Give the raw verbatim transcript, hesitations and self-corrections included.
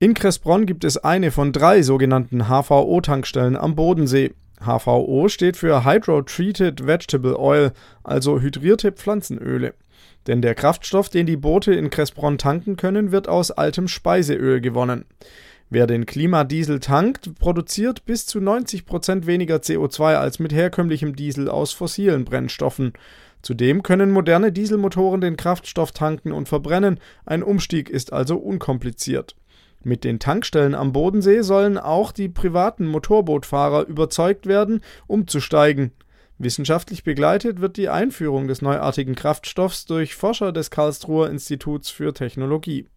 In Kressbronn gibt es eine von drei sogenannten H V O-Tankstellen am Bodensee. H V O steht für Hydro-Treated Vegetable Oil, also hydrierte Pflanzenöle. Denn der Kraftstoff, den die Boote in Kressbronn tanken können, wird aus altem Speiseöl gewonnen. Wer den Klimadiesel tankt, produziert bis zu neunzig Prozent weniger C O zwei als mit herkömmlichem Diesel aus fossilen Brennstoffen. Zudem können moderne Dieselmotoren den Kraftstoff tanken und verbrennen, ein Umstieg ist also unkompliziert. Mit den Tankstellen am Bodensee sollen auch die privaten Motorbootfahrer überzeugt werden, umzusteigen. Wissenschaftlich begleitet wird die Einführung des neuartigen Kraftstoffs durch Forscher des Karlsruher Instituts für Technologie.